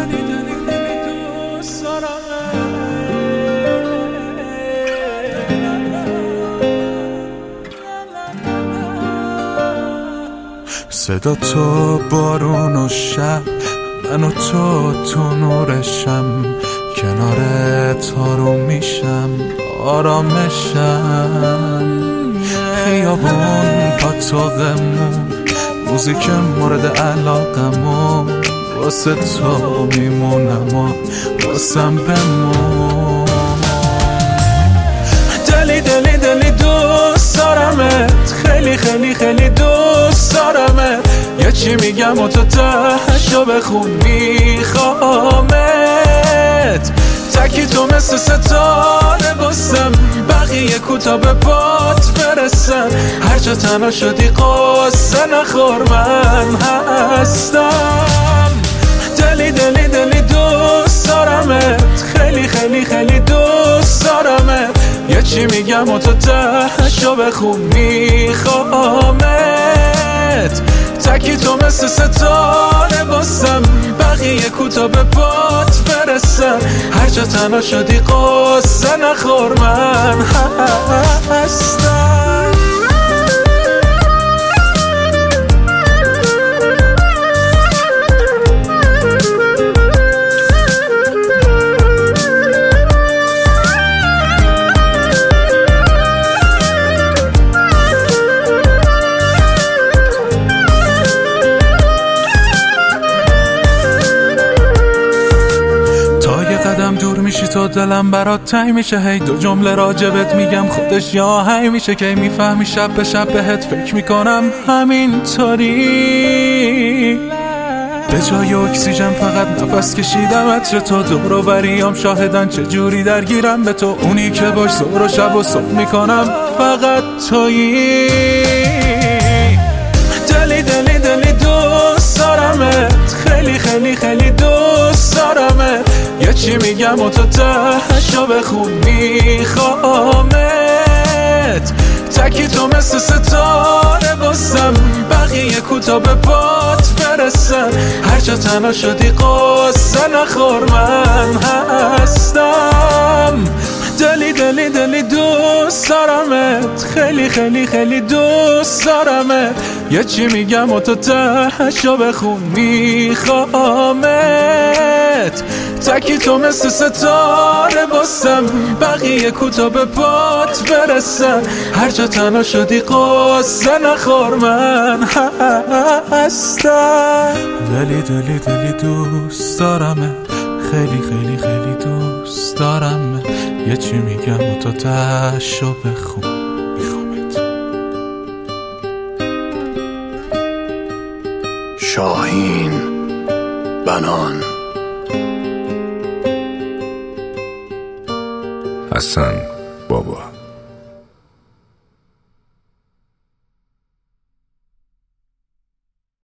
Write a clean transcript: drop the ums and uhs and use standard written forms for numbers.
دوست دارم. صدا تو بارون و شب، من و تو نورشم، کنارت آروم میشم، آرامشم. خیابون پاتوقمون، موزیک مورد علاقمون، واسه تو میمونم و واسم بمون. دلی دلی دلی دوست دارمت، خیلی خیلی خیلی دوست دارمت. یه چی میگم و تو تهشو بخون، میخوامت. تکی تو مثل ستاره باسم، بقیه کوتا به پات برسن. هر جا تنها شدی قصه نخور، من هستم. دلی دلی دلی دوست دارمت، خیلی خیلی خیلی دوست دارمت. یه چی میگم و تو تهشو بخون، میخوامت. تکی تو مثل ستاره باسم، بقیه کوتا به پات برسن. هر جا تنها شدی قصه نخور، من هستم. دور میشی تو دلم برات تنگ میشه، هی دو جمله راجبت میگم خودش یا هی میشه. که میفهمی شب به شب بهت فکر میکنم همینطوری. به جای اکسیژن فقط نفس کشیدم عطر تو، دور و بریام شاهدن چجوری درگیرم به تو. اونی که باش ظهر و شب و صبح میکنم فقط تویی. دلی دلی دلی دوست دارمت، خیلی خیلی خیلی دوست دارمت. یه چی میگم و تو تهشو بخون، میخوامت. تکی تو مثل ستاره باسم، بقیه کوتا به پات برسن. هر جا تنها شدی قصه نخور، من هستم. دلی دلی دلی دوست دارمت، خیلی خیلی خیلی دوست دارمت. یه چی میگم و تو تهشو بخون، میخوامت. تکی تو مثل ستاره باسم، بقیه کوتا به پات برسن. هر جا تنها شدی قصه نخور، من هستم. دلی دلی دلی دوست دارمت، خیلی خیلی خیلی دوست دارمت. یه چی میگم و تو تهشو بخون، میخوامت. شاهین بنان، حسن بابا.